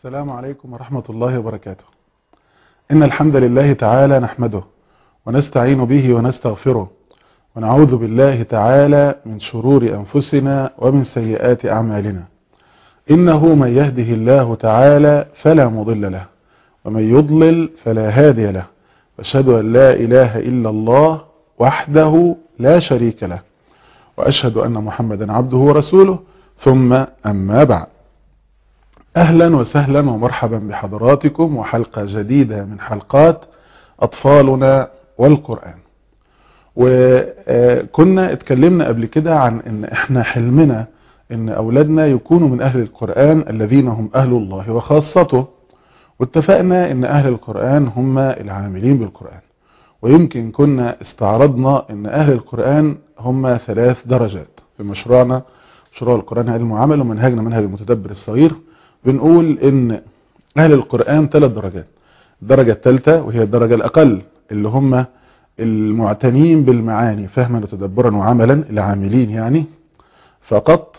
السلام عليكم ورحمة الله وبركاته. إن الحمد لله تعالى نحمده ونستعين به ونستغفره ونعوذ بالله تعالى من شرور أنفسنا ومن سيئات أعمالنا. إنه من يهده الله تعالى فلا مضل له ومن يضلل فلا هادي له، وأشهد أن لا إله إلا الله وحده لا شريك له، وأشهد أن محمدا عبده ورسوله، ثم أما بعد. أهلا وسهلا ومرحبا بحضراتكم وحلقة جديدة من حلقات أطفالنا والقرآن. وكنا اتكلمنا قبل كده عن ان احنا حلمنا ان اولادنا يكونوا من اهل القرآن الذين هم اهل الله وخاصته، واتفقنا ان اهل القرآن هم العاملين بالقرآن. ويمكن كنا استعرضنا ان اهل القرآن هم 3 درجات في مشروعنا، مشروع القرآن علم وعمل ومنهجنا منهج المتدبر الصغير. بنقول ان اهل القرآن 3 درجات. الدرجة الثالثة وهي الدرجة الاقل اللي هم المعتنين بالمعاني فهما وتدبرا وعملا، العاملين يعني فقط.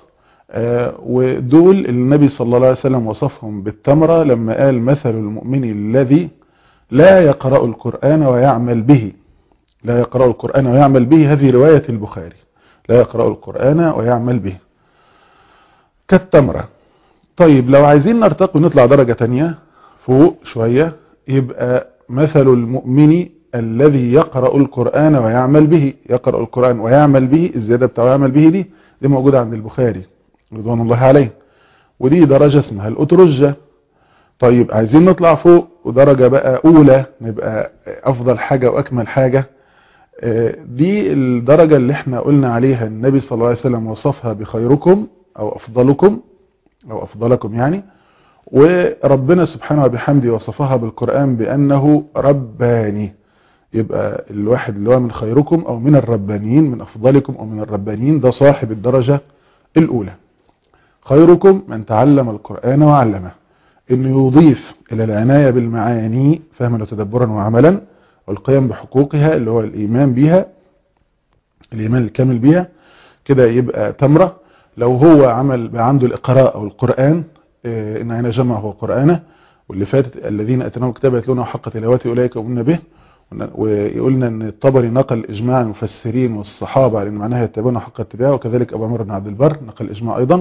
ودول النبي صلى الله عليه وسلم وصفهم بالتمرة لما قال مثل المؤمن الذي لا يقرأ القرآن ويعمل به. لا يقرأ القرآن ويعمل به، هذه رواية البخاري. لا يقرأ القرآن ويعمل به كالتمرة. طيب لو عايزين نرتقي ونطلع درجة تانية فوق شوية، يبقى مثل المؤمن الذي يقرأ القرآن ويعمل به. يقرأ القرآن ويعمل به، الزيادة بتاع يعمل به دي موجودة عند البخاري رضوان الله عليه، ودي درجة اسمها الأترجة. طيب عايزين نطلع فوق ودرجة بقى أولى، نبقى أفضل حاجة وأكمل حاجة. دي الدرجة اللي احنا قلنا عليها النبي صلى الله عليه وسلم وصفها بخيركم أو أفضلكم أو أفضلكم يعني، وربنا سبحانه وبحمده وصفها بالقرآن بأنه رباني. يبقى الواحد اللي هو من خيركم أو من الربانيين، من أفضلكم أو من الربانيين، ده صاحب الدرجة الأولى. خيركم من تعلم القرآن وعلمه، إنه يضيف إلى العناية بالمعاني فهما وتدبرا وعملا والقيام بحقوقها اللي هو الإيمان بها، الإيمان الكامل بها. كده يبقى تمرة. لو هو عمل بقى عنده الإقراء أو القرآن، إن عين جمع هو قرآنه، واللي فاتت الذين أتناهم كتاب يتلونه حق تلاوته أولئك يؤمنون به. ويقولنا ان الطبري نقل اجماع المفسرين والصحابه على ان معناها يتبعون حق اتباعه، وكذلك ابو عمرو بن عبد البر نقل اجماع ايضا.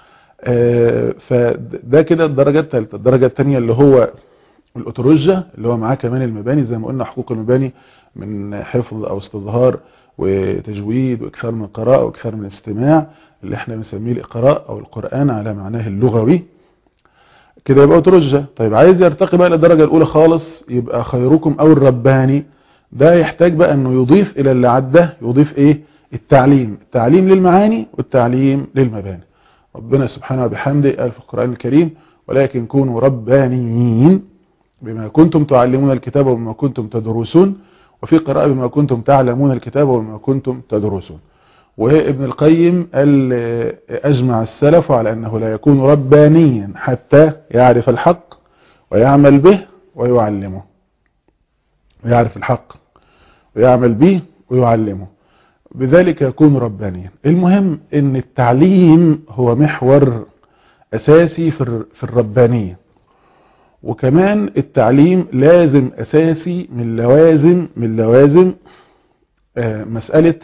فده كده الدرجه الثالثه. الدرجه الثانيه اللي هو الأترجة، اللي هو معاه كمان المباني زي ما قلنا، حقوق المباني من حفظ او استظهار وتجويد واكثار من القراءه واكثار من الاستماع، اللي احنا بنسميه الاقراء او القرآن على معناه اللغوي. كده يبقى أترجة. طيب عايز يرتقي بقى للدرجة الأولى خالص، يبقى خيركم أو الرباني. ده يحتاج بقى أنه يضيف إلى اللي عده، يضيف إيه؟ التعليم للمعاني والتعليم للمباني. ربنا سبحانه وبحمده قال في القرآن الكريم: ولكن كونوا ربانيين بما كنتم تعلمون الكتاب وبما كنتم تدرسون، وفي قراءة بما كنتم تعلمون الكتاب وبما كنتم تدرسون. وابن القيم قال أجمع السلف على أنه لا يكون ربانيا حتى يعرف الحق ويعمل به ويعلمه. ويعرف الحق ويعمل به ويعلمه، بذلك يكون ربانيا. المهم ان التعليم هو محور أساسي في الربانية، وكمان التعليم لازم أساسي من لوازم مسألة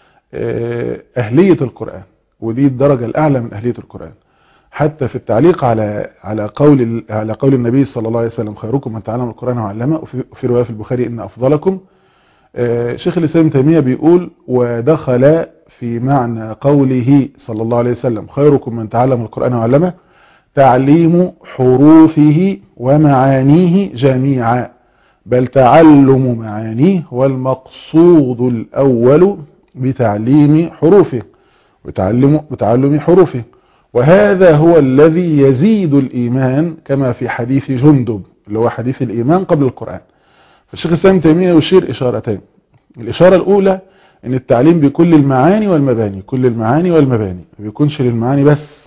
أهلية القرآن. ودي الدرجة الأعلى من أهلية القرآن. حتى في التعليق على قول النبي صلى الله عليه وسلم: خيركم من تعلم القرآن وعلمه، وفي رواية في البخاري: إن أفضلكم. شيخ الإسلام ابن تيمية بيقول: ودخل في معنى قوله صلى الله عليه وسلم خيركم من تعلم القرآن وعلمه تعليم حروفه ومعانيه جميعا، بل تعلم معانيه والمقصود الأول بتعليم حروفه وتعلم حروفه. وهذا هو الذي يزيد الإيمان، كما في حديث جندب اللي هو حديث الإيمان قبل القرآن. فالشيخ الإسلام ابن تيمية يشير إشارتين. الإشارة الأولى أن التعليم بكل المعاني والمباني، كل المعاني والمباني، ما بيكونش للمعاني بس.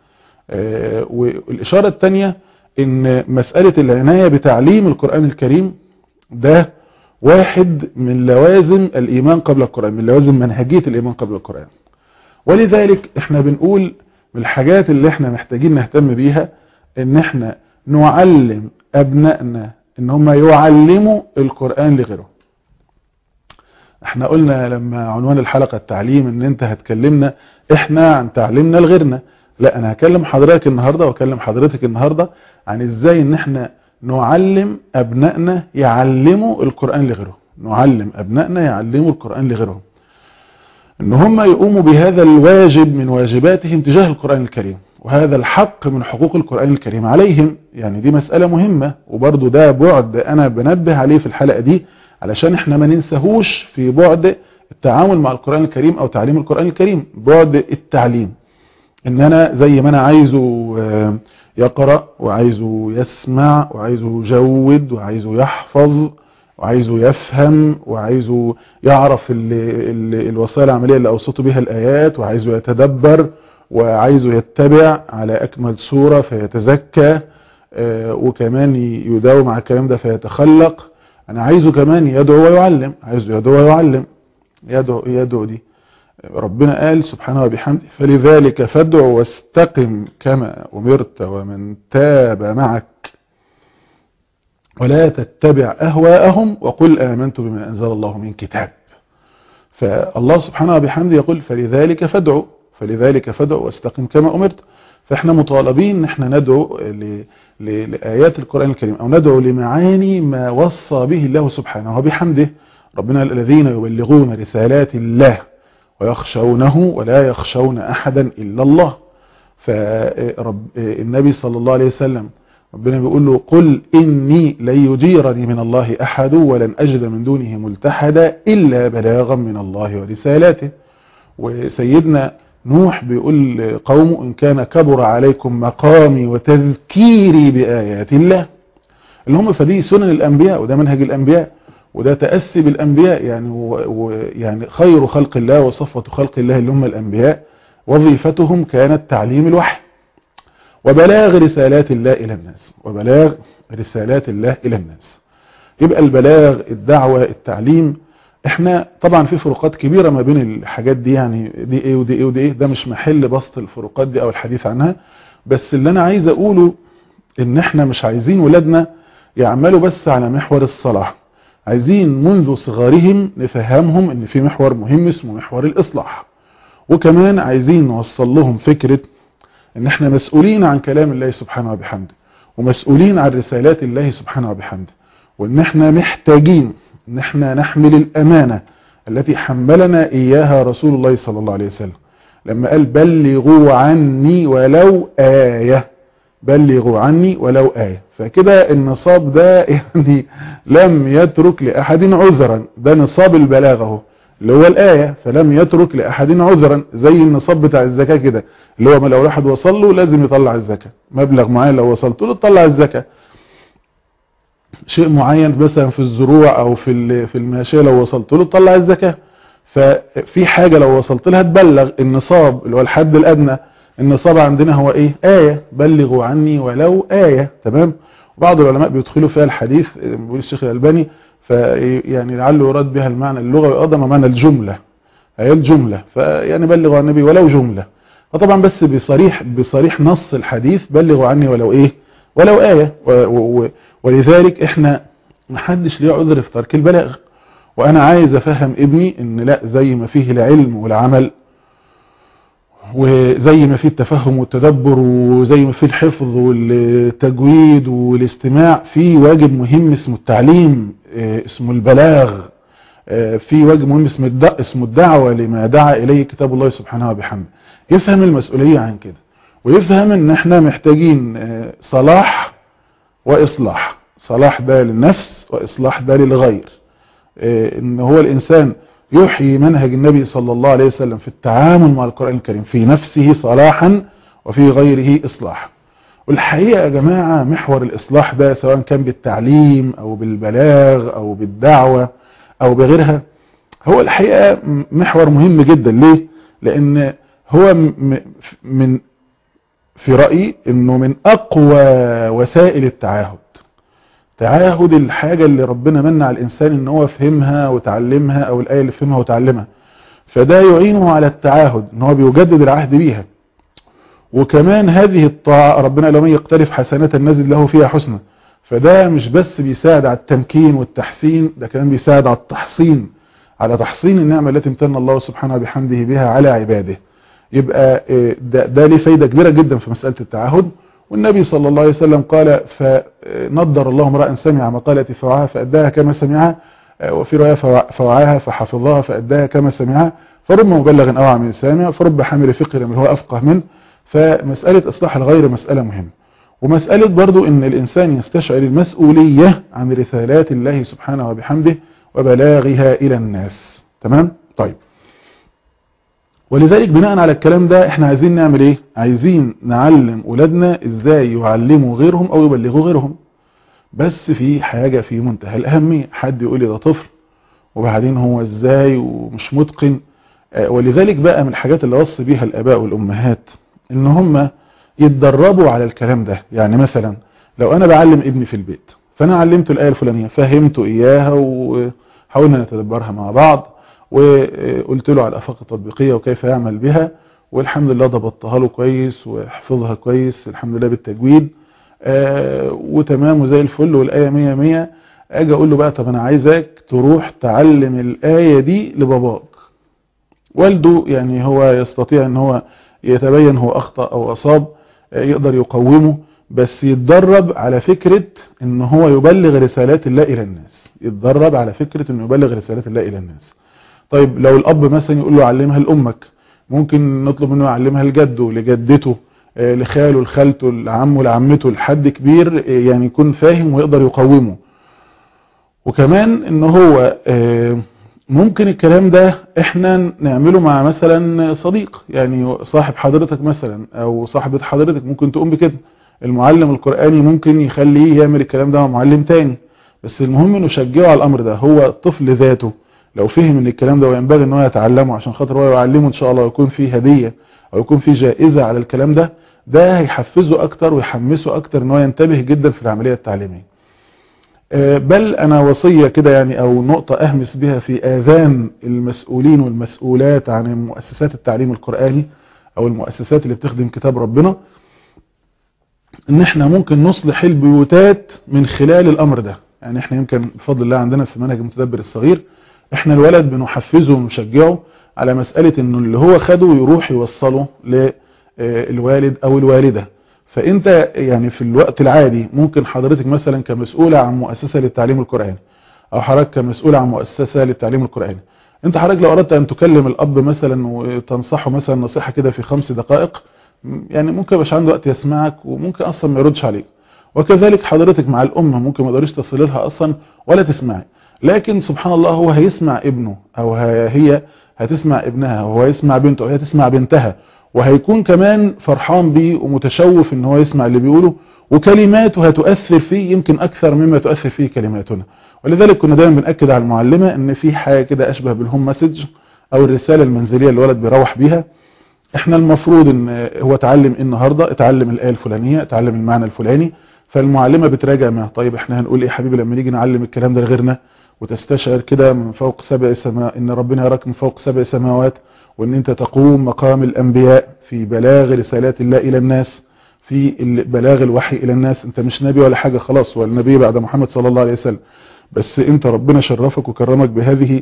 والإشارة الثانية أن مسألة العناية بتعليم القرآن الكريم ده واحد من لوازم الإيمان قبل القرآن، من لوازم منهجية الإيمان قبل القرآن. ولذلك احنا بنقول من الحاجات اللي احنا محتاجين نهتم بيها ان احنا نعلم أبنائنا إن هم يعلموا القرآن لغيرهم. احنا قلنا لما عنوان الحلقة التعليم ان انت هتكلمنا احنا عن تعليمنا لغيرنا. لا، انا هكلم حضرتك النهاردة واكلم حضرتك النهاردة عن ازاي ان احنا نعلم ابنائنا يعلموا القرآن لغيرهم. نعلم ابنائنا يعلموا القرآن لغيرهم، ان هم يقوموا بهذا الواجب من واجباتهم تجاه القرآن الكريم، وهذا الحق من حقوق القرآن الكريم عليهم. يعني دي مسألة مهمة، وبرضو ده بعد انا بنبه عليه في الحلقة دي علشان احنا ما ننساهوش في بعد التعامل مع القرآن الكريم او تعليم القرآن الكريم. بعد التعليم، ان انا زي ما انا عايزه يقرأ وعايزه يسمع وعايزه يجود وعايزه يحفظ وعايزه يفهم وعايزه يعرف الوسائل العملية اللي اوصته بها الايات، وعايزه يتدبر وعايزه يتبع على اكمل صورة فيتزكى، وكمان يداوم على الكلام ده فيتخلق. انا عايزه كمان يدعو ويعلم، عايزه يدعو ويعلم. يدعو دي ربنا قال سبحانه وبحمده فلذلك فادع واستقم كما أمرت ومن تاب معك ولا تتبع أهواءهم وقل آمنت بما أنزل الله من كتاب. فالله سبحانه وبحمده يقول فلذلك فادع واستقم كما أمرت. فإحنا مطالبين ان احنا ندعو لآيات القرآن الكريم، أو ندعو لمعاني ما وصى به الله سبحانه وبحمده. ربنا الذين يبلغون رسالات الله ويخشونه ولا يخشون أحدا إلا الله. فالنبي صلى الله عليه وسلم ربنا بيقول له قل إني لن يجيرني من الله أحد ولن أجد من دونه ملتحدا إلا بلاغا من الله ورسالاته. وسيدنا نوح بيقول قومه إن كان كبر عليكم مقامي وتذكيري بآيات الله، اللي هم فدي سنن الأنبياء وده منهج الأنبياء وده تأسي بالأنبياء. يعني خير خلق الله وصفوة خلق الله اللي هم الأنبياء وظيفتهم كانت تعليم الوحي وبلاغ رسالات الله إلى الناس. يبقى البلاغ، الدعوة، التعليم. احنا طبعا في فروقات كبيرة ما بين الحاجات دي، يعني دي ايه ودي ايه ودي ايه، ده مش محل بسط الفروقات دي او الحديث عنها. بس اللي انا عايز اقوله ان احنا مش عايزين ولادنا يعملوا بس على محور الصلاح، عايزين منذ صغارهم نفهمهم ان في محور مهم اسمه محور الاصلاح. وكمان عايزين نوصل لهم فكرة ان احنا مسؤولين عن كلام الله سبحانه وبحمده ومسؤولين عن رسالات الله سبحانه وبحمده، وان احنا محتاجين ان احنا نحمل الامانة التي حملنا اياها رسول الله صلى الله عليه وسلم لما قال بلغوا عني ولو آية. بلغوا عني ولو آية. فكده النصاب ده يعني لم يترك لأحد عذرا، ده نصاب البلاغة اللي هو الآية، فلم يترك لأحد عذرا. زي النصاب بتاع الزكاة كده، اللي هو لو واحد وصل له لازم يطلع الزكاة، مبلغ معين لو وصلت له تطلع الزكاة. شيء معين مثلا في الزروع او في الماشية لو وصلت له تطلع الزكاة. ففي حاجة لو وصلت لها تبلغ. النصاب اللي هو الحد الأدنى، النصاب عندنا هو ايه؟ آية. بلغوا عني ولو آية. تمام. وبعض العلماء بيدخلوا فيها الحديث، بيقول الشيخ الألباني فيعني لعله يراد بها المعنى اللغوي وأيضا معنى الجملة، هي الجملة. فيعني بلغوا عن النبي ولو جملة. فطبعا بس بصريح نص الحديث بلغوا عني ولو ايه؟ ولو آية. ولذلك احنا محدش ليه عذر في ترك البلاغ. وانا عايز افهم ابني ان لا، زي ما فيه العلم والعمل وزي ما فيه التفهم والتدبر وزي ما فيه الحفظ والتجويد والاستماع، في واجب مهم اسمه التعليم، اسمه البلاغ، في واجب مهم اسمه الدعوة لما دعا إليه كتاب الله سبحانه وبحمده. يفهم المسؤولية عن كده، ويفهم ان احنا محتاجين صلاح وإصلاح. صلاح ده للنفس وإصلاح ده للغير. ان هو الإنسان يحيي منهج النبي صلى الله عليه وسلم في التعامل مع القرآن الكريم، في نفسه صلاحا وفي غيره إصلاح. والحقيقة يا جماعة محور الإصلاح ده سواء كان بالتعليم أو بالبلاغ أو بالدعوة أو بغيرها، هو الحقيقة محور مهم جدا. ليه؟ لأن هو من في رأيي أنه من أقوى وسائل التعاهد. تعاهد الحاجة اللي ربنا من على الإنسان ان هو فهمها وتعلمها، او الآية اللي فهمها وتعلمها، فده يعينه على التعاهد ان هو بيجدد العهد بيها. وكمان هذه الطاعة ربنا لو من يقترف حسنة نزد له فيها حسنة. فده مش بس بيساعد على التمكين والتحسين، ده كمان بيساعد على التحصين، على تحصين النعمة التي امتن الله سبحانه بحمده بها على عباده. يبقى ده ليه فايدة كبيرة جدا في مسألة التعهد. والنبي صلى الله عليه وسلم قال فنضر الله امرأ سمع مقالتي فوعاها فأداها كما سمعها، وفي رواية فوعاها فحفظها فأداها كما سمعها، فرب مبلغ أوعى من سامع، فرب حامل فقه من هو أفقه منه. فمسألة إصلاح الغير مسألة مهمة، ومسألة برضو إن الإنسان يستشعر المسؤولية عن رسالات الله سبحانه وبحمده وبلاغها إلى الناس. تمام؟ طيب، ولذلك بناء على الكلام ده احنا عايزين نعمل ايه؟ عايزين نعلم أولادنا ازاي يعلموا غيرهم او يبلغوا غيرهم. بس في حاجة في منتهى الأهمية، حد يقول لي ده طفل وبعدين هو ازاي ومش متقن. ولذلك بقى من الحاجات اللي وصي بيها الآباء والأمهات ان هم يتدربوا على الكلام ده. يعني مثلا لو انا بعلم ابني في البيت، فانا علمته الآية الفلانية، فهمته اياها وحاولنا نتدبرها مع بعض، وقلت له على الآفاق التطبيقية وكيف يعمل بها، والحمد لله ضبطتها له كويس وحفظها كويس الحمد لله بالتجويد وتمام وزي الفل والآية 100 اجي اقول له بقى طب انا عايزك تروح تعلم الآية دي لباباك. والده يعني هو يستطيع ان هو يتبين هو اخطأ او اصاب، يقدر يقومه، بس يتدرب على فكرة ان هو يبلغ رسالات الله الى الناس، يتدرب على فكرة انه يبلغ رسالات الله الى الناس. طيب لو الاب مثلا يقول له علمها لامك، ممكن نطلب منه يعلمها لجده لجدته لخاله لخالته لعمه لعمته لحد كبير يعني يكون فاهم ويقدر يقومه. وكمان ان هو ممكن الكلام ده احنا نعمله مع مثلا صديق، يعني صاحب حضرتك مثلا او صاحبة حضرتك ممكن تقوم بكده. المعلم القرآني ممكن يخليه يعمل الكلام ده مع معلم تاني، بس المهم انه يشجعه على الامر ده. هو الطفل ذاته لو فهم ان الكلام ده وينبغي ان هو يتعلمه عشان خاطر هو يعلمه ان شاء الله، ويكون فيه هدية او يكون فيه جائزة على الكلام ده، ده هيحفزه اكتر ويحمسه اكتر ان هو ينتبه جدا في العملية التعليمية. بل انا وصية كده يعني او نقطة اهمس بها في اذان المسؤولين والمسؤولات عن مؤسسات التعليم القرآني او المؤسسات اللي بتخدم كتاب ربنا، ان احنا ممكن نصلح البيوتات من خلال الامر ده. يعني احنا يمكن بفضل الله عندنا في منهج المتدبر الصغير احنا الولد بنحفزه ونشجعه على مسألة انه اللي هو خده يروح يوصله للوالد او الوالدة. فانت يعني في الوقت العادي ممكن حضرتك مثلا كمسؤولة عن مؤسسة للتعليم القرآني او حضرتك كمسؤولة عن مؤسسة للتعليم القرآني، انت حضرتك لو اردت ان تكلم الاب مثلا وتنصحه مثلا نصيحة كده في 5 دقائق، يعني ممكن مش عنده وقت يسمعك وممكن اصلا ما يردش عليك. وكذلك حضرتك مع الام ممكن ما تقدريش تصل لها اصلا ولا تسمعي، لكن سبحان الله هو هيسمع ابنه او هي هتسمع ابنها وهو يسمع بنته او هي تسمع بنتها، وهيكون كمان فرحان بيه ومتشوف ان هو يسمع اللي بيقوله، وكلماته هتؤثر فيه يمكن اكثر مما تؤثر فيه كلماتنا. ولذلك كنا دايما بنأكد على المعلمة ان في حاجة كده اشبه بالهوم مسج او الرسالة المنزلية اللي الولد بيروح بيها. احنا المفروض ان هو اتعلم النهاردة، اتعلم الآية الفلانية، اتعلم المعنى الفلاني، فالمعلمة بتراجع معه طيب احنا هنقول ايه حبيبي لما نيجي نعلم الكلام ده لغيرنا، وتستشعر كده من فوق 7 سماء ان ربنا يراك من فوق 7 سماوات، وان انت تقوم مقام الانبياء في بلاغ رسالات الله الى الناس، في بلاغ الوحي الى الناس. انت مش نبي ولا حاجة خلاص، والنبي بعد محمد صلى الله عليه وسلم، بس انت ربنا شرفك وكرمك بهذه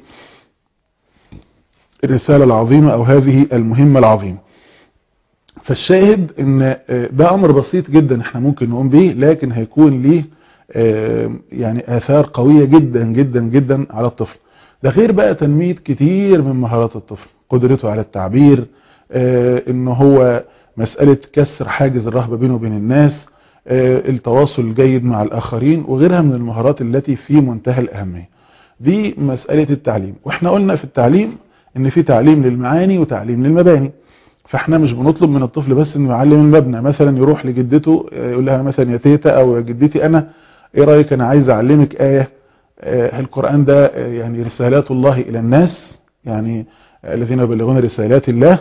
الرسالة العظيمة او هذه المهمة العظيمة. فالشاهد ان ده امر بسيط جدا احنا ممكن نقوم به، لكن هيكون ليه يعني آثار قوية جدا جدا جدا على الطفل. ده غير بقى تنمية كتير من مهارات الطفل، قدرته على التعبير، ان هو مسألة كسر حاجز الرهبة بينه وبين الناس، التواصل الجيد مع الآخرين، وغيرها من المهارات التي في منتهى الأهمية. دي مسألة التعليم. واحنا قلنا في التعليم ان في تعليم للمعاني وتعليم للمباني. فاحنا مش بنطلب من الطفل بس انه يعلم المبنى، مثلا يروح لجدته يقول لها مثلا يا تيتا او يا جدتي انا ايه رايك انا عايز اعلمك آية القرآن ده يعني رسالات الله الى الناس، يعني الذين يبلغون رسالات الله،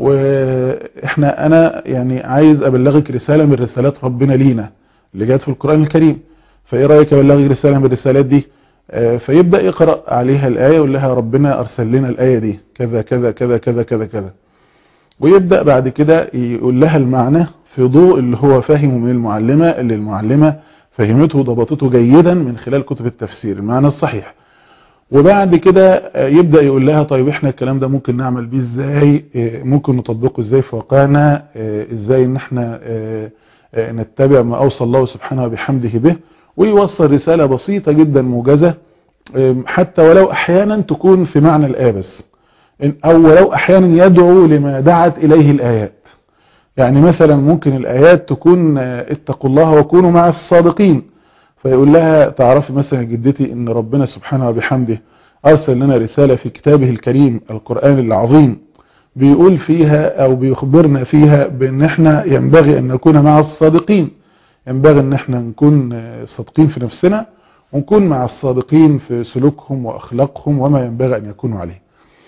انا يعني عايز ابلغك رسالة من رسالات ربنا لينا اللي جات في القرآن الكريم، فايه رايك ابلغك رسالة من الرسالات دي؟ فيبدأ يقرأ عليها الآية ويقول لها ربنا ارسل لنا الآية دي كذا كذا كذا كذا كذا كذا. ويبدأ بعد كده يقول لها المعنى في ضوء اللي هو فاهمه من المعلمة، اللي المعلمة فهمته وضبطته جيدا من خلال كتب التفسير المعنى الصحيح. وبعد كده يبدأ يقول لها طيب احنا الكلام ده ممكن نعمل بيه ازاي، ممكن نطبقه ازاي في واقعنا، ازاي ان احنا نتبع ما اوصى الله سبحانه وبحمده به، ويوصل رسالة بسيطة جدا موجزة، حتى ولو احيانا تكون في معنى الآية بس، او ولو احيانا يدعو لما دعت اليه الآيات. يعني مثلا ممكن الآيات تكون اتقوا الله وكونوا مع الصادقين، فيقول لها تعرفي مثلا جدتي ان ربنا سبحانه وبحمده ارسل لنا رسالة في كتابه الكريم القرآن العظيم بيقول فيها او بيخبرنا فيها بان احنا ينبغي ان نكون مع الصادقين، ينبغي ان احنا نكون صادقين في نفسنا ونكون مع الصادقين في سلوكهم واخلاقهم وما ينبغي ان يكونوا عليه.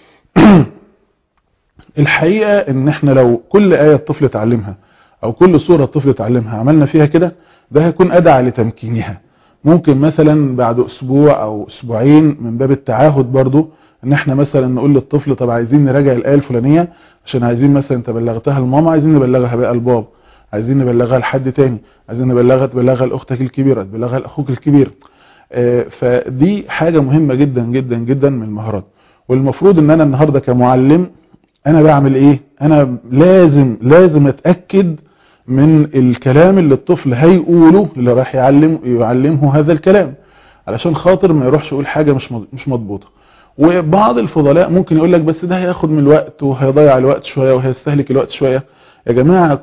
الحقيقة ان احنا لو كل آية الطفل تعلمها او كل سورة الطفل تعلمها عملنا فيها كده، ده هيكون أدعى لتمكينها. ممكن مثلا بعد اسبوع او اسبوعين من باب التعاهد برضو ان احنا مثلا نقول للطفل طب عايزين نراجع الآية الفلانية، عشان عايزين مثلا انت بلغتها لماما، عايزين نبلغها بقى لبابا، عايزين نبلغها لحد تاني، عايزين تبلغها لاختك الكبيرة، تبلغها لاخوك الكبير. فدي حاجة مهمة جدا جدا جدا من المهارات. والمفروض ان انا النهاردة كمعلم انا بعمل ايه؟ انا لازم اتأكد من الكلام اللي الطفل هيقوله اللي راح يعلمه هذا الكلام، علشان خاطر ما يروحش يقول حاجة مش مضبوطة. وبعض الفضلاء ممكن يقول لك بس ده هياخد من الوقت وهيضيع الوقت شوية وهيستهلك الوقت شوية. يا جماعة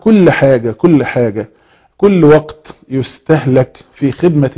كل وقت يستهلك في خدمة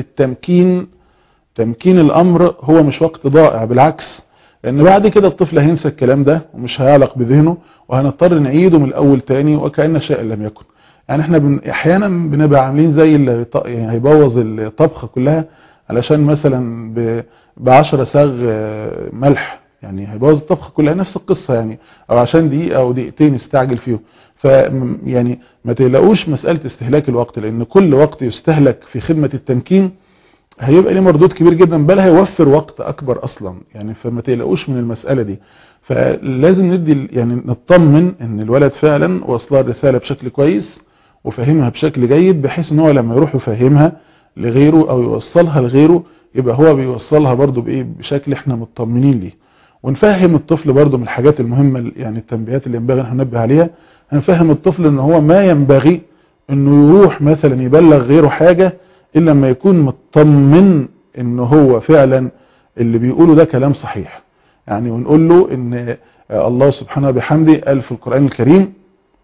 تمكين الامر هو مش وقت ضائع، بالعكس، لان بعد كده الطفل هينسى الكلام ده ومش هيعلق بذهنه، وهنضطر نعيده من الاول تاني وكأن شيء لم يكن. يعني احنا احيانا بنبقى عاملين زي اللي يعني هيبوظ الطبخة كلها علشان مثلا ب10 صاغ ملح، يعني هيبوظ الطبخة كلها، نفس القصة يعني، او عشان دقيقة او دقيقتين يستعجل فيهم. يعني ما تقلقوش مسألة استهلاك الوقت، لان كل وقت يستهلك في خدمة التمكين هيبقى ليه مردود كبير جدا، بل هيوفر وقت اكبر اصلا يعني. فما تقلقوش من المسألة دي. فلازم ندي يعني نطمن ان الولد فعلا وصلها الرسالة بشكل كويس وفهمها بشكل جيد، بحيث ان هو لما يروح يفهمها لغيره او يوصلها لغيره يبقى هو بيوصلها برضو بايه، بشكل احنا مطمنين ليه. ونفهم الطفل برضو من الحاجات المهمة، يعني التنبيهات اللي ينبغي ان ننبه عليها، هنفهم الطفل ان هو ما ينبغي انه يروح مثلا يبلغ غيره حاجة الا لما يكون مطمن ان هو فعلا اللي بيقوله ده كلام صحيح. يعني ونقول له ان الله سبحانه بحمده قال في القرآن الكريم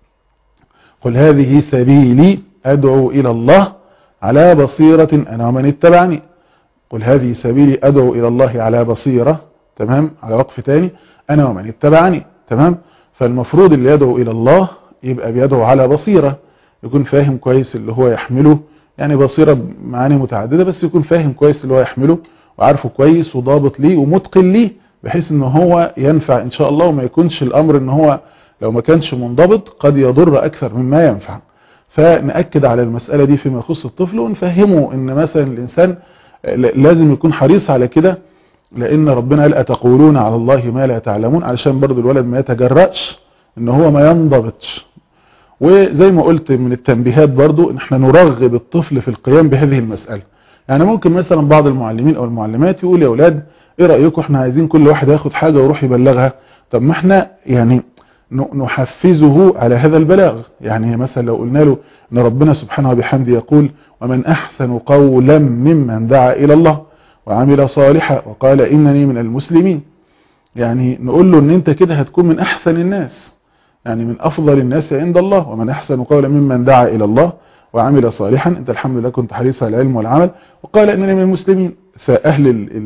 قل هذه سبيلي أدعو إلى الله على بصيرة أنا ومن اتبعني. قل هذه سبيلي أدعو إلى الله على بصيرة، تمام، على وقف تاني، أنا ومن اتبعني، تمام. فالمفروض اللي يدعو إلى الله يبقى بيدعو على بصيرة، يكون فاهم كويس اللي هو يحمله، يعني بصيرة معاني متعددة، بس يكون فاهم كويس اللي هو يحمله وعارفه كويس وضابط ليه ومتقن ليه، بحيث ان هو ينفع ان شاء الله، وما يكونش الامر ان هو لو ما كانش منضبط قد يضر اكثر مما ينفع. فنأكد على المسألة دي فيما يخص الطفل، ونفهمه ان مثلا الانسان لازم يكون حريص على كده، لان ربنا قال أتقولون على الله ما لا تعلمون، علشان برضو الولد ما يتجرأش ان هو ما ينضبطش. وزي ما قلت من التنبيهات برضو ان احنا نرغب الطفل في القيام بهذه المسألة. يعني ممكن مثلا بعض المعلمين او المعلمات يقول يا اولاد ايه رأيكم احنا عايزين كل واحد ياخد حاجة ويروح يبلغها. طب ما احنا يعني نحفزه على هذا البلاغ. يعني مثلا لو قلنا له ان ربنا سبحانه وبحمده يقول ومن احسن قولا ممن دعا الى الله وعمل صالحا وقال انني من المسلمين، يعني نقول له ان انت كده هتكون من احسن الناس، يعني من افضل الناس عند الله. ومن احسن قولا ممن دعا الى الله وعمل صالحا، انت الحمد لله كنت حريص على العلم والعمل وقال انني من المسلمين. فاهل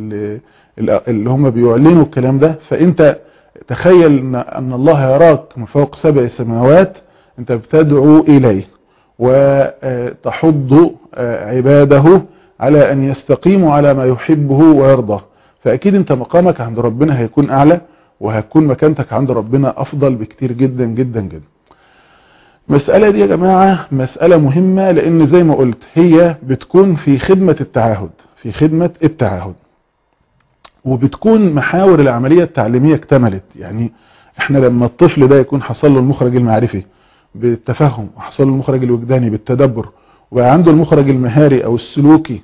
اللي هم بيعلنوا الكلام ده، فانت تخيل ان الله يراك من فوق 7 سماوات، انت بتدعو اليه وتحض عباده على ان يستقيموا على ما يحبه ويرضاه. فاكيد انت مقامك عند ربنا هيكون اعلى، وهتكون مكانتك عند ربنا افضل بكتير جدا جدا جدا. المسألة دي يا جماعة مسألة مهمة، لان زي ما قلت هي بتكون في خدمة التعاهد، وبتكون محاور العملية التعليمية اكتملت. يعني احنا لما الطفل ده يكون حصل له المخرج المعرفي بالتفهم، وحصل له المخرج الوجداني بالتدبر، وبقى عنده المخرج المهاري او السلوكي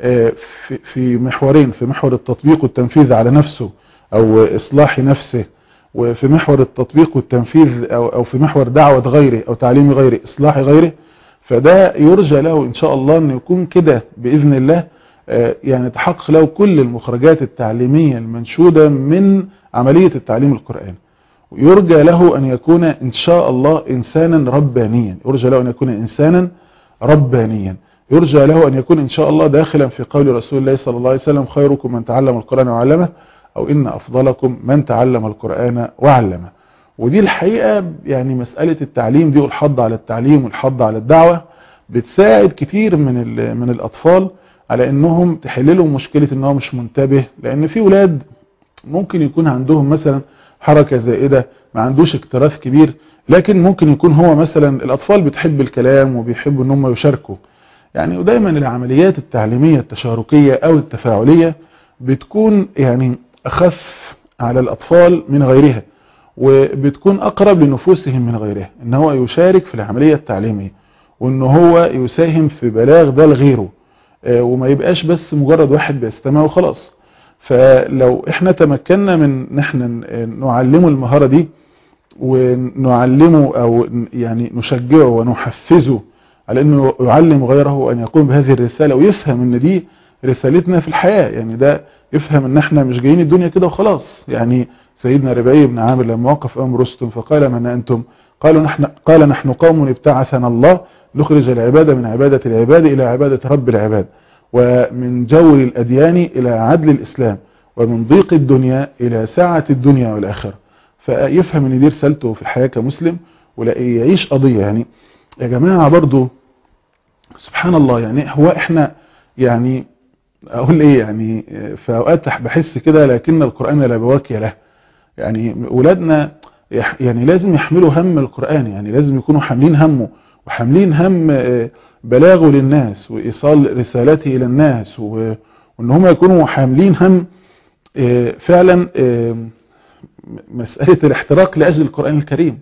في محورين، في محور التطبيق والتنفيذ على نفسه او اصلاح نفسه، وفي محور التطبيق والتنفيذ او في محور دعوة غيره او تعليم غيره، اصلاح غيره، فده يرجى له ان شاء الله ان يكون كده باذن الله، يعني تحقق له كل المخرجات التعليمية المنشودة من عملية التعليم القرآني. يرجى له أن يكون إن شاء الله إنسانا ربانيا، يرجى له أن يكون إنسانا ربانيا، يرجى له أن يكون إن شاء الله داخلا في قول رسول الله صلى الله عليه وسلم: خيركم من تعلم القرآن وعلمه، أو إن أفضلكم من تعلم القرآن وعلمه. ودي الحقيقة يعني مسألة التعليم دي والحض على التعليم والحض على الدعوة بتساعد كتير من الأطفال على أنهم تحللهم مشكلة أنه مش منتبه، لأن في ولاد ممكن يكون عندهم مثلا حركة زائدة، ما عندوش اكتراث كبير، لكن ممكن يكون هو مثلا الأطفال بتحب الكلام وبيحبوا ان هم يشاركوا يعني. ودايما العمليات التعليمية التشاركية أو التفاعلية بتكون يعني أخف على الأطفال من غيرها، وبتكون أقرب لنفوسهم من غيرها، ان هو يشارك في العملية التعليمية، وان هو يساهم في بلاغ ده لغيره، وما يبقاش بس مجرد واحد بيستمع وخلاص. فلو احنا تمكنا من نحن نعلمه المهارة دي، ونعلمه او يعني نشجعه ونحفزه على انه يعلم غيره وان يقوم بهذه الرسالة، ويفهم ان دي رسالتنا في الحياة، يعني ده يفهم ان احنا مش جايين الدنيا كده وخلاص. يعني سيدنا ربيعي بن عامر لما وقف امام رستم فقال: من انتم؟ قال نحن قوم ابتعثنا الله نخرج العباد من عبادة العباد الى عبادة رب العباد، ومن جور الأديان إلى عدل الإسلام، ومن ضيق الدنيا إلى ساعة الدنيا والآخرة. فيفهم ان دي رسالته في الحياة كمسلم، ولا يعيش قضية. يعني يا جماعة برضو سبحان الله، يعني هو احنا يعني اقول ايه، يعني في اوقات بحس كده لكن القرآن لا بواكي له. يعني ولادنا يعني لازم يحملوا هم القرآن، يعني لازم يكونوا حاملين همه، وحاملين هم بلاغه للناس وإيصال رسالته إلى الناس، وإن هم يكونوا حاملين هم فعلا مسألة الاحتراق لأجل القرآن الكريم،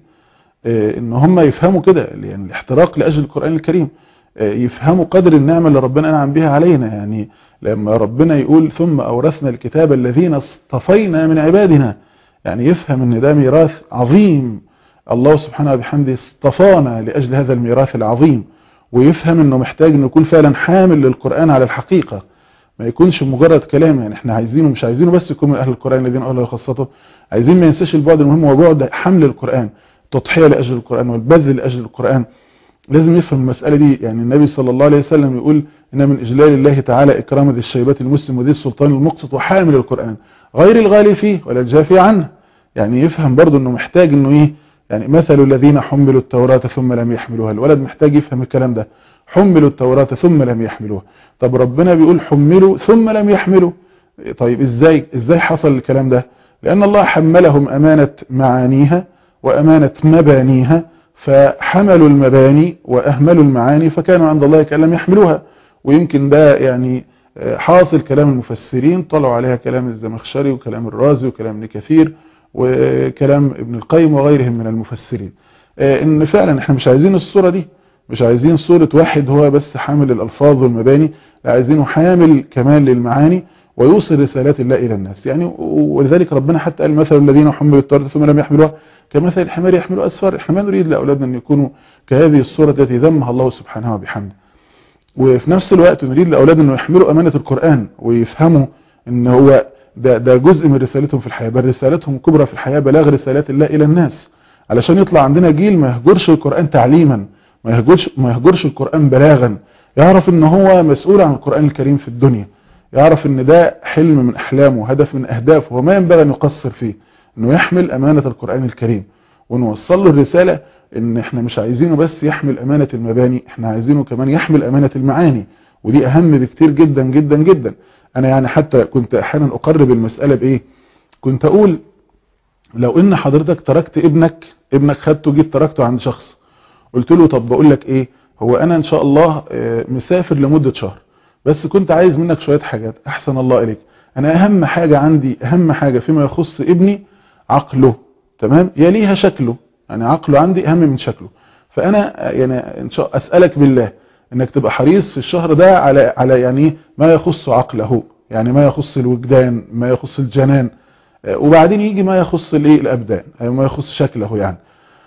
إن هم يفهموا كده، يعني الاحتراق لأجل القرآن الكريم، يفهموا قدر النعمة اللي ربنا أنعم بها علينا. يعني لما ربنا يقول: ثم أورثنا الكتاب الذين اصطفينا من عبادنا، يعني يفهم ان ده ميراث عظيم، الله سبحانه وبحمده اصطفانا لأجل هذا الميراث العظيم، ويفهم انه محتاج انه يكون فعلا حامل للقرآن على الحقيقة، ما يكونش مجرد كلام. يعني احنا عايزينه، مش عايزينه بس يكون من اهل القرآن الذين أهله خاصته، عايزين ما ينساش البعد المهم هو بعد حمل القرآن، التضحية لأجل القرآن والبذل لأجل القرآن. لازم يفهم المسألة دي. يعني النبي صلى الله عليه وسلم يقول: إن من إجلال الله تعالى إكرام ذي الشيبة المسلم وذي السلطان المقسط وحامل القرآن غير الغالي فيه ولا الجافي عنه. يعني يفهم برضو انه محتاج انه ايه، يعني مثل الذين حملوا التوراة ثم لم يحملوها. الولد محتاج يفهم الكلام ده، حملوا التوراة ثم لم يحملوها. طب ربنا بيقول حملوا ثم لم يحملوا، طيب ازاي حصل الكلام ده؟ لان الله حملهم امانة معانيها وامانة مبانيها، فحملوا المباني واهملوا المعاني فكانوا عند الله كأن لم يحملوها. ويمكن ده يعني حاصل كلام المفسرين، طلعوا عليها كلام الزمخشري وكلام الرازي وكلام ابن كثير وكلام ابن القيم وغيرهم من المفسرين، ان فعلا احنا مش عايزين الصورة دي، مش عايزين صورة واحد هو بس حامل الالفاظ والمباني، لا عايزينه حامل كمان للمعاني ويوصل رسالات الله الى الناس. يعني ولذلك ربنا حتى قال: مثل الذين حملوا التوراة ثم لم يحملوها كمثل الحمار يحمل اسفار. احنا ما نريد لاولادنا ان يكونوا كهذه الصورة التي ذمها الله سبحانه وبحمده، وفي نفس الوقت نريد لاولادنا انه يحملوا امانة القرآن ويفهموا ان هو ده جزء من رسالتهم في الحياة، بل رسالتهم الكبرى في الحياة بلاغ رسالات الله إلى الناس، علشان يطلع عندنا جيل ما يهجرش القرآن تعليما، ما يهجرش القرآن بلاغا، يعرف ان هو مسؤول عن القرآن الكريم في الدنيا، يعرف ان ده حلم من أحلامه وهدف من أهدافه وما ينبغي أن يقصر فيه، انه يحمل أمانة القرآن الكريم، ونوصل له الرسالة ان احنا مش عايزينه بس يحمل أمانة المباني، احنا عايزينه كمان يحمل أمانة المعاني، ودي أهم بكتير جدا جدا جدا. انا يعني حتى كنت احيانا اقرب المسألة بايه، كنت اقول: لو ان حضرتك تركت ابنك خدته جيت تركته عند شخص، قلت له: طب بقول لك ايه، هو انا ان شاء الله مسافر لمدة شهر، بس كنت عايز منك شوية حاجات، احسن الله اليك، انا اهم حاجة عندي، اهم حاجة فيما يخص ابني عقله، تمام، يليها شكله، يعني عقله عندي اهم من شكله. فانا يعني ان شاء اسالك بالله انك تبقى حريص في الشهر ده على يعني ما يخص عقله، يعني ما يخص الوجدان، ما يخص الجنان، وبعدين يجي ما يخص الايه الابدان، أو ما يخص شكله يعني.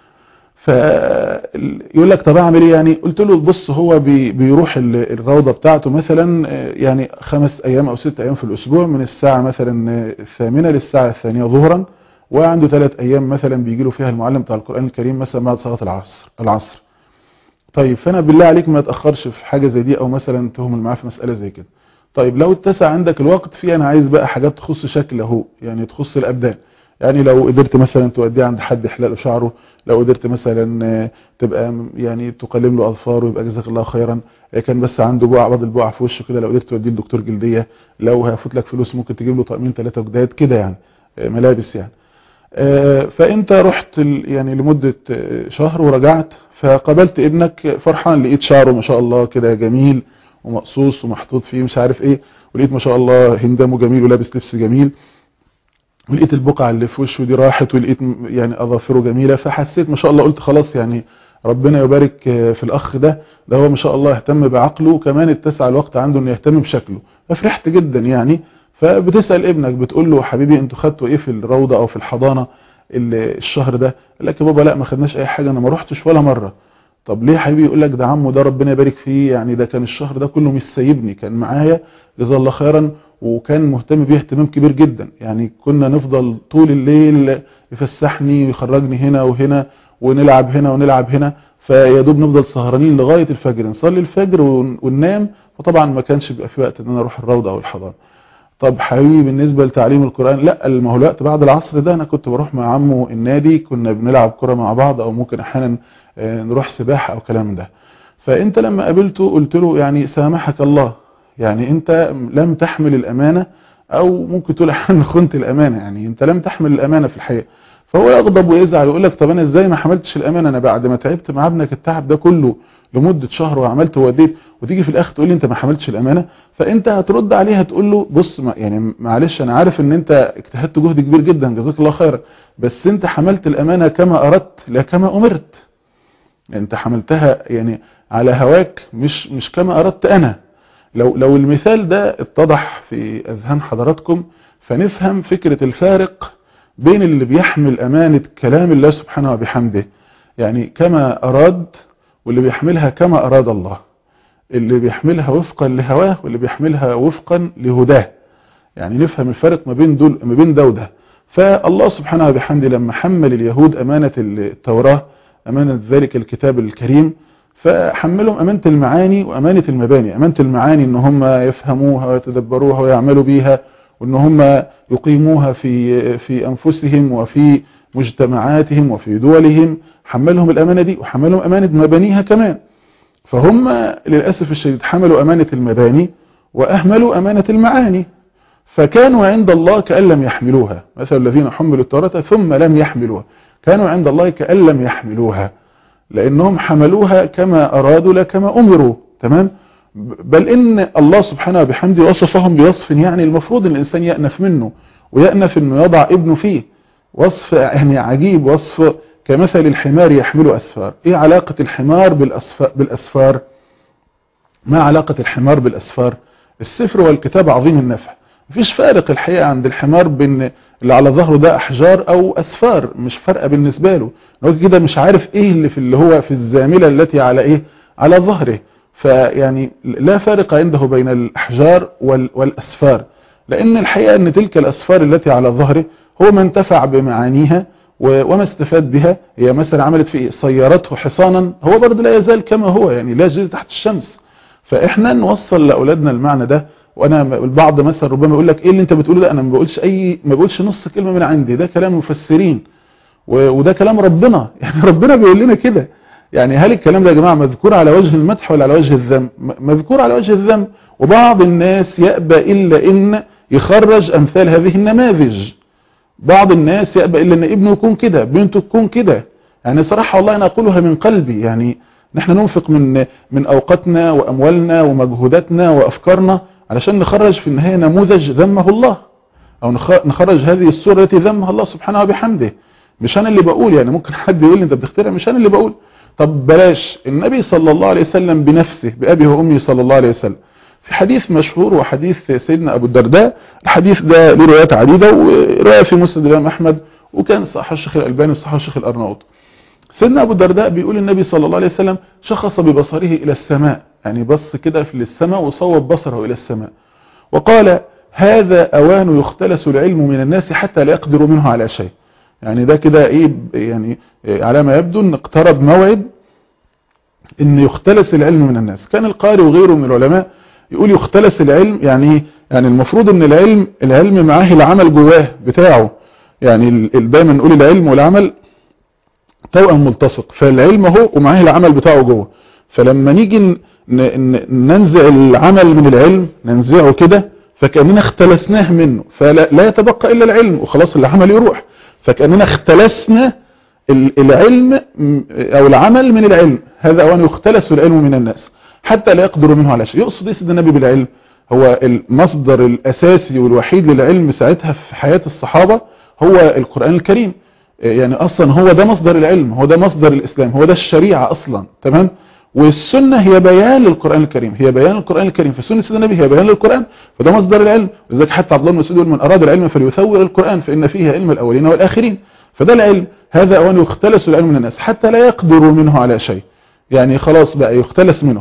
فيقول لك طب اعمل ايه يعني؟ قلت له بص، هو بيروح الروضه بتاعته مثلا يعني 5 ايام او 6 ايام في الاسبوع، من الساعه مثلا 8 للساعه 2 ظهرا، وعنده 3 ايام مثلا بيجي له فيها المعلم بتاع القران الكريم مثلا بعد صلاه العصر. طيب فانا بالله عليك ما تاخرش في حاجه زي دي، او مثلا تهمل معاه في مساله زي كده. طيب لو اتسع عندك الوقت، في انا عايز بقى حاجات تخص شكله، يعني تخص الابدان، يعني لو قدرت مثلا توديه عند حد يحلق له شعره، لو قدرت مثلا تبقى يعني تقلم له اظفاره، يبقى جزاك الله خيرا. كان بس عنده بعض البقع في وشه كده، لو قدرت توديه لدكتور جلديه. لو هيفوت لك فلوس ممكن تجيب له طقمين 3 جداد كده يعني، ملابس يعني. فانت رحت يعني لمدة شهر ورجعت، فقابلت ابنك فرحان، لقيت شعره ما شاء الله كده جميل ومقصوص ومحطوط فيه مش عارف ايه، ولقيت ما شاء الله هندامه جميل ولابس لبس جميل، ولقيت البقعة اللي في وشه دي راحت، ولقيت يعني اظافره جميلة، فحسيت ما شاء الله، قلت خلاص يعني ربنا يبارك في الاخ ده هو ما شاء الله اهتم بعقله، وكمان اتسع الوقت عنده انه يهتم بشكله. ففرحت جدا يعني. فبتسأل ابنك بتقول له حبيبي انتوا خدتوا ايه في الروضة او في الحضانة الشهر ده؟ قال لك يا بابا لا ما خدناش اي حاجة، انا ما روحتش ولا مرة. طب ليه يا حبيبي؟ يقول لك ده عمه ده ربنا يبارك فيه، يعني ده كان الشهر ده كله مش سايبني، كان معايا جزاه الله خيرا، وكان مهتم بيه اهتمام كبير جدا، يعني كنا نفضل طول الليل يفسحني ويخرجني هنا وهنا، ونلعب هنا ونلعب هنا، فيا دوب نفضل سهرانين لغاية الفجر، نصلي الفجر وننام. وطبعا ما كانش بيبقى في وقت ان انا اروح الروضة او الحضانة. طب حبيبي بالنسبة لتعليم القرآن، لا ما هو الوقت بعد العصر ده انا كنت بروح مع عمه النادي، كنا بنلعب كرة مع بعض، او ممكن احيانا نروح سباحة او كلام ده. فانت لما قابلته قلت له يعني سامحك الله، يعني انت لم تحمل الامانة، او ممكن تقول احيانا خنت الامانة، يعني انت لم تحمل الامانة في الحقيقة. فهو يغضب ويزعل ويقول لك طب انا ازاي ما حملتش الامانة؟ انا بعد ما تعبت مع ابنك التعب ده كله لمدة شهر وعملت ووديت، وتيجي في الاخر تقول لي انت ما حملتش الامانة. فانت هترد عليه هتقول له بص يعني معلش انا عارف ان انت اجتهدت جهد كبير جدا جزاك الله خيرا، بس انت حملت الامانة كما اردت لا كما امرت. انت حملتها يعني على هواك، مش كما اردت انا. لو المثال ده اتضح في اذهان حضراتكم، فنفهم فكرة الفارق بين اللي بيحمل امانة كلام الله سبحانه وبحمده يعني كما اراد، واللي بيحملها كما اراد الله، اللي بيحملها وفقا لهواه واللي بيحملها وفقا لهداه. يعني نفهم الفرق ما بين دول، ما بين ده وده. فالله سبحانه وبحمده لما حمل اليهود امانة التوراة، امانة ذلك الكتاب الكريم، فحملهم امانة المعاني وامانة المباني. امانة المعاني ان هم يفهموها ويتدبروها ويعملوا بيها، وان هم يقيموها في انفسهم وفي مجتمعاتهم وفي دولهم، حملهم الامانة دي، وحملهم امانة مبانيها كمان. فهم للأسف الشديد حملوا أمانة المباني وأهملوا أمانة المعاني، فكانوا عند الله كأن لم يحملوها. مثل الذين حملوا التوراة ثم لم يحملوها، كانوا عند الله كأن لم يحملوها، لأنهم حملوها كما أرادوا لا كما أمروا. تمام؟ بل إن الله سبحانه وبحمده وصفهم بوصف يعني المفروض إن الإنسان يأنف منه، ويأنف إنه يضع ابنه فيه. وصف يعني عجيب، وصف كمثل الحمار يحمل أسفار. إيه علاقة الحمار بالأسفار؟ ما علاقة الحمار بالأسفار؟ السفر والكتاب عظيم النفع، مفيش فارق الحقيقة عند الحمار بين اللي على ظهره ده أحجار أو أسفار، مش فارقة بالنسبة له. هو كده مش عارف إيه اللي هو في الزاملة التي على إيه، على ظهره. فيعني لا فارق عنده بين الأحجار والأسفار، لأن الحقيقة أن تلك الأسفار التي على ظهره هو ما انتفع بمعانيها وما استفاد بها. هي مثلا عملت في صيرته حصانا، هو برضه لا يزال كما هو، يعني لا جديد تحت الشمس. فإحنا نوصل لأولادنا المعنى ده. وأنا البعض مثلا ربما يقول لك إيه اللي أنت بتقوله ده؟ أنا ما بقولش نص كلمة من عندي، ده كلام مفسرين وده كلام ربنا، يعني ربنا بيقول لنا كده. يعني هل الكلام ده يا جماعة مذكور على وجه المدح ولا على وجه الذم؟ مذكور على وجه الذم. وبعض الناس يأبى إلا إن يخرج أمثال هذه النماذج. بعض الناس يأبى إلا أن ابنه يكون كده، بنته تكون كده. يعني صراحة والله أنا أقولها من قلبي، يعني نحن ننفق من أوقاتنا وأموالنا ومجهوداتنا وأفكارنا علشان نخرج في النهاية نموذج ذمه الله، أو نخرج هذه الصورة التي ذمها الله سبحانه وبحمده. مش انا اللي بقول، يعني ممكن حد يقول لي انت بتخترع، مش انا اللي بقول. طب بلاش، النبي صلى الله عليه وسلم بنفسه بأبي وأمي صلى الله عليه وسلم، في حديث مشهور وحديث سيدنا أبو الدرداء، الحديث ده له روايات عديدة، ورواية في مسند الإمام أحمد، وكان صححه الشيخ الألباني وصححه الشيخ الأرناؤوط. سيدنا أبو الدرداء بيقول النبي صلى الله عليه وسلم شخص ببصره إلى السماء، يعني بص كده في السماء وصوب بصره إلى السماء، وقال هذا أوان يختلس العلم من الناس حتى لا يقدروا منه على شيء. يعني ده كده ايه، يعني على ما يبدو ان اقترب موعد ان يختلس العلم من الناس. كان القاري وغيره من العلماء يقول يختلس العلم يعني يعني المفروض ان العلم معاه العمل جواه بتاعه، يعني دايما نقول العلم والعمل توأم ملتصق، فالعلم اهو ومعاه العمل بتاعه جوه. فلما نيجي ننزع العمل من العلم، ننزعه كده، فكأننا اختلسناه منه، فلا يتبقى الا العلم وخلاص العمل يروح. فكأننا اختلسنا العلم او العمل من العلم، هذا اوان يختلس العلم من الناس حتى لا يقدروا منه على شيء. يقصد سيدنا النبي بالعلم هو المصدر الاساسي والوحيد للعلم ساعتها في حياة الصحابة هو القرآن الكريم، يعني اصلا هو ده مصدر العلم، هو ده مصدر الاسلام، هو ده الشريعة اصلا، تمام. والسنة هي بيان للقرآن الكريم، هي بيان القرآن الكريم، فسنة سيدنا النبي هي بيان للقرآن، فده مصدر العلم. لذلك حتى عبد الله بن مسعود يقول من أراد العلم فليثور القرآن فإن فيه علم الأولين والآخرين. فده العلم، هذا أوان يختلس العلم من الناس حتى لا يقدروا منه على شيء، يعني خلاص بقى يختلس منه.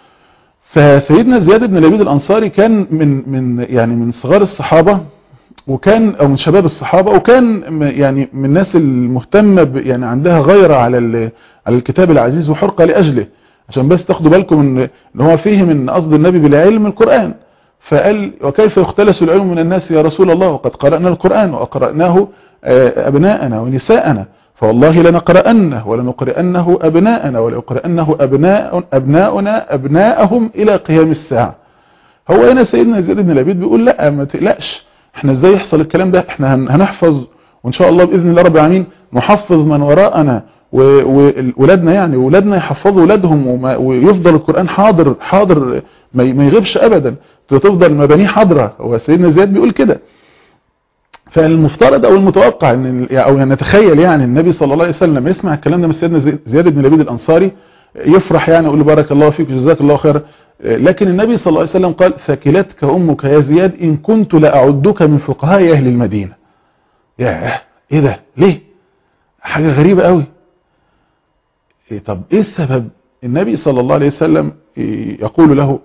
فسيدنا زياد بن لبيد الأنصاري كان من صغار الصحابة، وكان او من شباب الصحابة، وكان يعني من الناس المهتمة يعني عندها غيرة على الكتاب العزيز وحرقة لأجله. عشان بس تاخدوا بالكم ان هو فهم ان قصد النبي بالعلم القرآن، فقال وكيف يختلس العلم من الناس يا رسول الله وقد قرأنا القرآن وقرأناه أبناءنا ونساءنا، فوالله لنقرأنه ولنقرأنه أبناءنا ولنقرأنه أبناؤنا أبناءهم إلى قيام الساعة. هو هنا سيدنا زياد بن لبيد بيقول لا ما تقلقش، احنا ازاي يحصل الكلام ده، احنا هنحفظ، وان شاء الله بإذن الله رب العالمين نحفظ من وراءنا، وولادنا يعني ولادنا يحفظوا ولادهم، ويفضل القرآن حاضر ما يغيبش ابدا، تفضل مبانيه حاضرة. هو سيدنا زياد بيقول كده. فالمفترض او المتوقع او نتخيل يعني النبي صلى الله عليه وسلم يسمع الكلام ده من سيدنا زياد بن لبيد الانصاري يفرح، يعني يقول له بارك الله فيك وجزاك الله خير. لكن النبي صلى الله عليه وسلم قال ثكلتك امك يا زياد ان كنت لاعدك من فقهاء اهل المدينة. ياه ايه ده، ليه؟ حاجة غريبة قوي. طب ايه السبب؟ النبي صلى الله عليه وسلم يقول له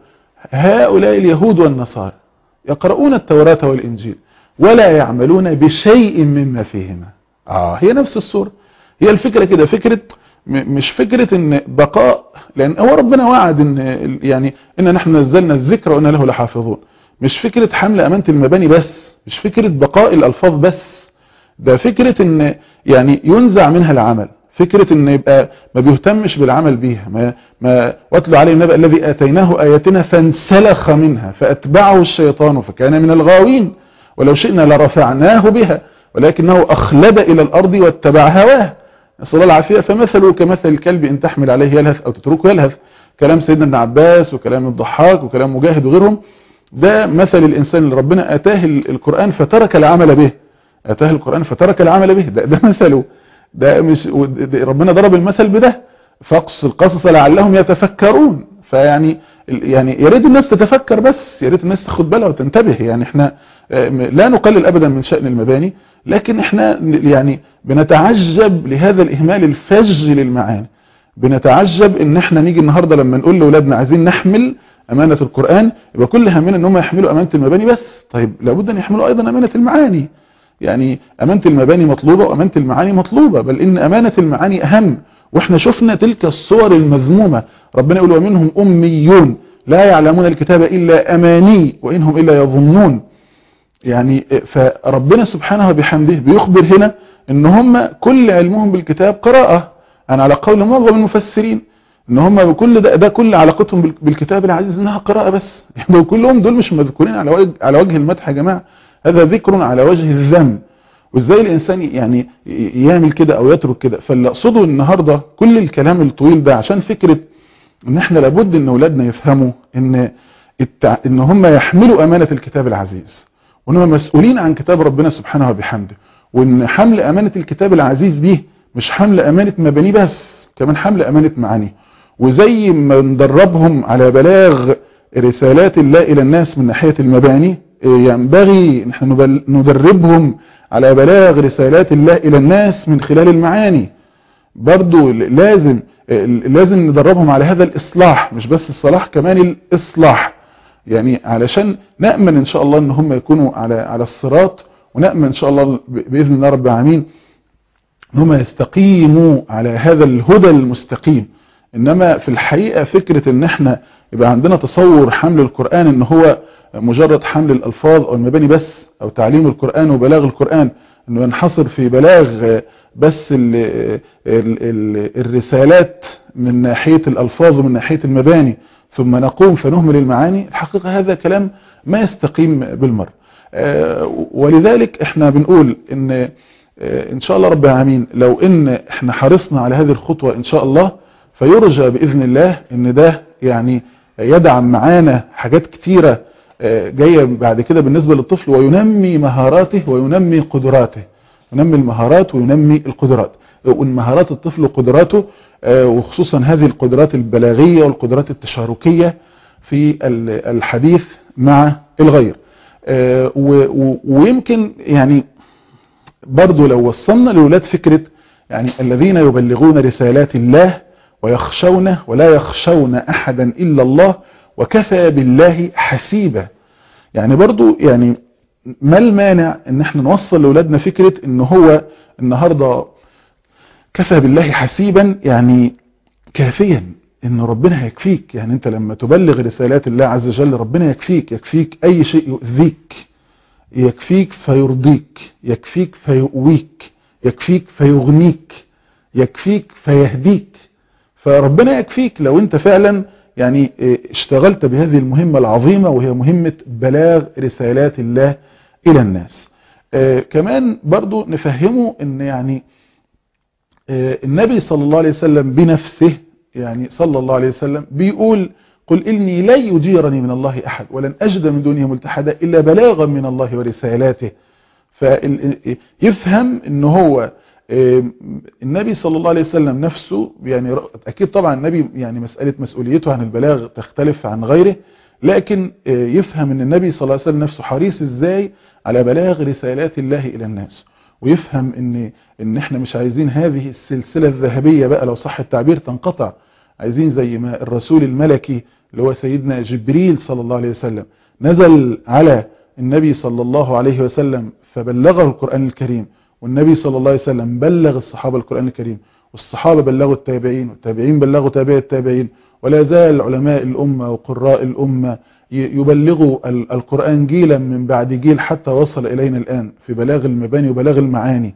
هؤلاء اليهود والنصارى يقرؤون التوراة والإنجيل ولا يعملون بشيء مما فيهما. هي نفس الصورة، هي الفكرة كده، فكرة مش فكرة ان بقاء، لان هو ربنا وعد ان يعني ان نحن نزلنا الذكر وإنا له لحافظون. مش فكرة حمل امانة المباني بس، مش فكرة بقاء الالفاظ بس، ده فكرة ان يعني ينزع منها العمل، فكرة ان يبقى ما بيهتمش بالعمل بيها، ما واتلو عليه النبأ الذي آتيناه آياتنا فانسلخ منها فأتبعه الشيطان فكان من الغاوين ولو شئنا لرفعناه بها ولكنه أخلد إلى الأرض واتبع هواه نسأل الله العافية فمثله كمثل الكلب إن تحمل عليه يلهث أو تتركه يلهث. كلام سيدنا ابن عباس وكلام الضحاك وكلام مجاهد وغيرهم، ده مثل الإنسان اللي ربنا آتاه القرآن فترك العمل به، آتاه القرآن فترك العمل به، ده مثله، ده مش ربنا ضرب المثل بده، فاقص القصص لعلهم يتفكرون. فيعني يا ريت الناس تتفكر، بس يا ريت الناس تاخد بالها وتنتبه. يعني احنا لا نقلل ابدا من شأن المباني، لكن احنا يعني بنتعجب لهذا الاهمال الفج للمعاني، بنتعجب ان احنا نيجي النهارده لما نقول لاولادنا عايزين نحمل امانة القرآن يبقى كل همنا ان هم يحملوا امانة المباني بس. طيب لابد ان يحملوا ايضا امانة المعاني، يعني امانة المباني مطلوبة وامانة المعاني مطلوبة، بل ان امانة المعاني اهم. واحنا شفنا تلك الصور المذمومة، ربنا يقول ومنهم اميون لا يعلمون الكتاب الا اماني وانهم الا يظنون. يعني فربنا سبحانه وبحمده بيخبر هنا ان هم كل علمهم بالكتاب قراءة، انا على قول معظم المفسرين ان هم كل ده كل علاقتهم بالكتاب العزيز انها قراءة بس، يعني كلهم دول مش مذكورين على وجه المدح يا جماعة، هذا ذكر على وجه الذم. وازاي الانسان يعني يعمل كده او يترك كده؟ فاللي اقصده النهاردة كل الكلام الطويل ده عشان فكرة ان احنا لابد ان اولادنا يفهموا ان هم يحملوا امانة الكتاب العزيز، وانهم مسؤولين عن كتاب ربنا سبحانه وبحمده، وان حمل امانة الكتاب العزيز دي مش حمل امانة مبانيه بس، كمان حمل امانة معانيه. وزي ما ندربهم على بلاغ رسالات الله الى الناس من ناحية المباني، ينبغي نحن ندربهم على بلاغ رسالات الله الى الناس من خلال المعاني. برضو لازم ندربهم على هذا الإصلاح، مش بس الصلاح كمان الإصلاح، يعني علشان نأمن إن شاء الله إن هم يكونوا على الصراط، ونأمن إن شاء الله بإذن الله رب العالمين إن هم يستقيموا على هذا الهدى المستقيم. إنما في الحقيقة فكرة إن احنا يبقى عندنا تصور حمل القرآن إن هو مجرد حمل الألفاظ أو المباني بس، أو تعليم القرآن وبلاغ القرآن إنه ينحصر في بلاغ بس الرسالات من ناحية الألفاظ ومن ناحية المباني، ثم نقوم فنهمل المعاني. الحقيقة هذا كلام ما يستقيم بالمرة. ولذلك احنا بنقول ان شاء الله رب العالمين لو ان احنا حرصنا على هذه الخطوة ان شاء الله، فيرجى بإذن الله ان ده يعني يدعم معانا حاجات كتيرة جاية بعد كده بالنسبة للطفل، وينمي مهاراته وينمي قدراته، ينمي المهارات وينمي القدرات، ومهارات الطفل وقدراته، وخصوصا هذه القدرات البلاغية والقدرات التشاركية في الحديث مع الغير. ويمكن يعني برضو لو وصلنا للولاد فكرة يعني الذين يبلغون رسالات الله ويخشونه ولا يخشون أحدا إلا الله وكفى بالله حسيبا، يعني برضو يعني ما المانع ان احنا نوصل لأولادنا فكرة ان هو النهاردة كفى بالله حسيبا، يعني كافيا ان ربنا هيكفيك. يعني انت لما تبلغ رسالات الله عز وجل ربنا يكفيك اي شيء يؤذيك، يكفيك فيرضيك، يكفيك فيؤويك، يكفيك فيغنيك، يكفيك فيهديك. فربنا يكفيك لو انت فعلا يعني اشتغلت بهذه المهمة العظيمة، وهي مهمة بلاغ رسالات الله إلى الناس. كمان برضو نفهمه ان يعني النبي صلى الله عليه وسلم بنفسه، يعني صلى الله عليه وسلم بيقول قل إني لن يجيرني من الله أحد ولن أجد من دونه ملتحدا إلا بلاغا من الله ورسالاته. فيفهم ان هو النبي صلى الله عليه وسلم نفسه، يعني أكيد طبعا النبي يعني مسألة مسؤوليته عن البلاغ تختلف عن غيره، لكن يفهم ان النبي صلى الله عليه وسلم نفسه حريص ازاي على بلاغ رسالات الله إلى الناس، ويفهم ان احنا مش عايزين هذه السلسلة الذهبية بقى لو صح التعبير تنقطع، عايزين زي ما الرسول الملكي اللي هو سيدنا جبريل صلى الله عليه وسلم نزل على النبي صلى الله عليه وسلم فبلغه القرآن الكريم، والنبي صلى الله عليه وسلم بلغ الصحابة القرآن الكريم، والصحابة بلغوا التابعين، والتابعين بلغوا تابع التابعين، ولا زال علماء الأمة وقراء الأمة يبلغوا القرآن جيلا من بعد جيل حتى وصل إلينا الآن في بلاغ المباني وبلاغ المعاني.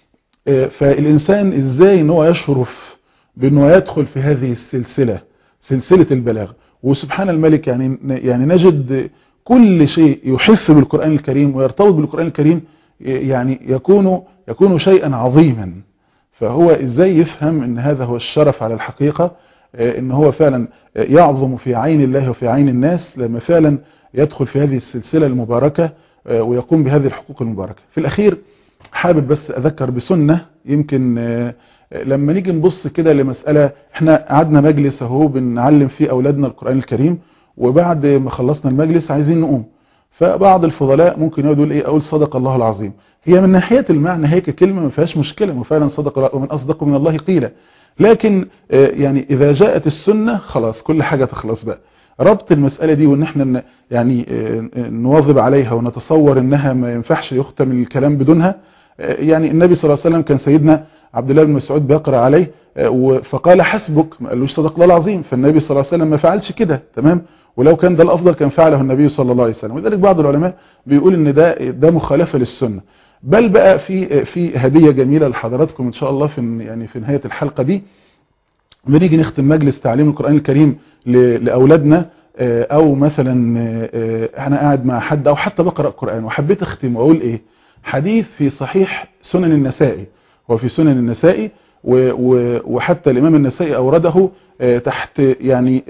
فالإنسان إزاي أنه يشرف بأنه يدخل في هذه السلسلة، سلسلة البلاغ. وسبحان الملك يعني نجد كل شيء يحف بالقرآن الكريم ويرتبط بالقرآن الكريم يعني يكون شيئا عظيما. فهو إزاي يفهم أن هذا هو الشرف على الحقيقة، ان هو فعلا يعظم في عين الله وفي عين الناس لما فعلا يدخل في هذه السلسلة المباركة ويقوم بهذه الحقوق المباركة. في الأخير حابب بس أذكر بسنة، يمكن لما نيجي نبص كده لمسألة، احنا قعدنا مجلس اهو بنعلم فيه أولادنا القرآن الكريم، وبعد ما خلصنا المجلس عايزين نقوم، فبعض الفضلاء ممكن يقول ايه، اقول صدق الله العظيم. هي من ناحية المعنى هيك كلمة ما فيهاش مشكلة، وفعلا صدق الله ومن أصدق من الله قيلا، لكن يعني إذا جاءت السنة خلاص كل حاجة تخلص بقى. ربط المسألة دي وان احنا يعني نواظب عليها ونتصور انها ما ينفعش يختم الكلام بدونها. يعني النبي صلى الله عليه وسلم كان سيدنا عبد الله بن مسعود بيقرأ عليه فقال حسبك، ما قالوش صدق الله العظيم، فالنبي صلى الله عليه وسلم ما فعلش كده، تمام؟ ولو كان ده الافضل كان فعله النبي صلى الله عليه وسلم. ولذلك بعض العلماء بيقول ان ده مخالفة للسنة. بل بقى في هدية جميلة لحضراتكم ان شاء الله في نهاية الحلقة دي، بنيجي نختم مجلس تعليم القرآن الكريم لأولادنا، او مثلا انا قاعد مع حد او حتى بقرأ قرآن وحبيت اختم واقول ايه، حديث في صحيح سنن النسائي، وفي سنن النسائي وحتى الامام النسائي اورده تحت يعني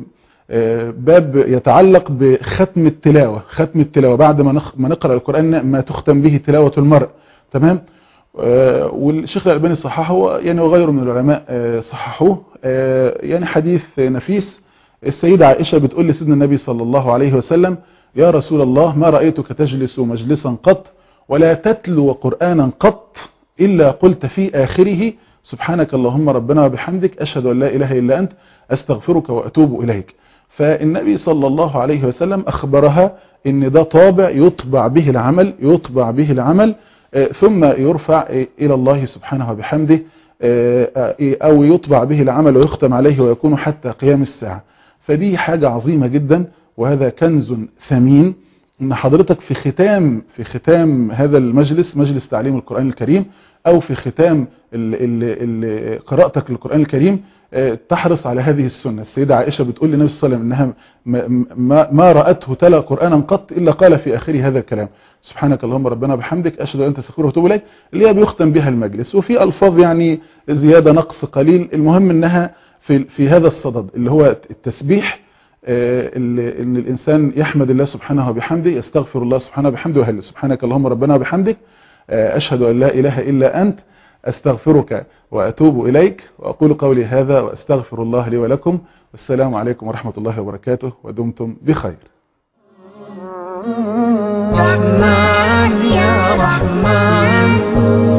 باب يتعلق بختم التلاوة. ختم التلاوة بعد ما نقرأ القرآن ما تختم به تلاوة المرء، تمام. والشيخ الألباني صححه يعني، وغيره من العلماء صححوه. يعني حديث نفيس. السيدة عائشة بتقول لسيدنا النبي صلى الله عليه وسلم: يا رسول الله، ما رأيتك تجلس مجلسا قط ولا تتلو قرآنا قط إلا قلت في آخره: سبحانك اللهم ربنا وبحمدك، أشهد أن لا إله إلا أنت، أستغفرك وأتوب إليك. فالنبي صلى الله عليه وسلم أخبرها إن ده طابع يطبع به العمل ثم يرفع إلى الله سبحانه وبحمده، أو يطبع به العمل ويختم عليه ويكون حتى قيام الساعة. فدي حاجة عظيمة جدا، وهذا كنز ثمين، ان حضرتك في ختام هذا المجلس، مجلس تعليم القرآن الكريم، او في ختام قراءتك للقرآن الكريم، تحرص على هذه السنة. السيدة عائشة بتقول للنبي صلى الله عليه وسلم انها ما رأته تلا قرآنا قط الا قال في اخره هذا الكلام: سبحانك اللهم ربنا بحمدك، اشهد ان لا اله الا انت، استغفرك واتوب اليك، اللي هي بيختم بها المجلس. وفي الفاظ يعني زيادة نقص قليل، المهم انها في هذا الصدد اللي هو التسبيح، ان الانسان يحمد الله سبحانه وبحمده، يستغفر الله سبحانه وبحمده ويهلل: سبحانك اللهم ربنا وبحمدك، اشهد ان لا اله الا انت، استغفرك واتوب اليك. واقول قولي هذا واستغفر الله لي ولكم، والسلام عليكم ورحمة الله وبركاته، ودمتم بخير. رحمن يا رحمن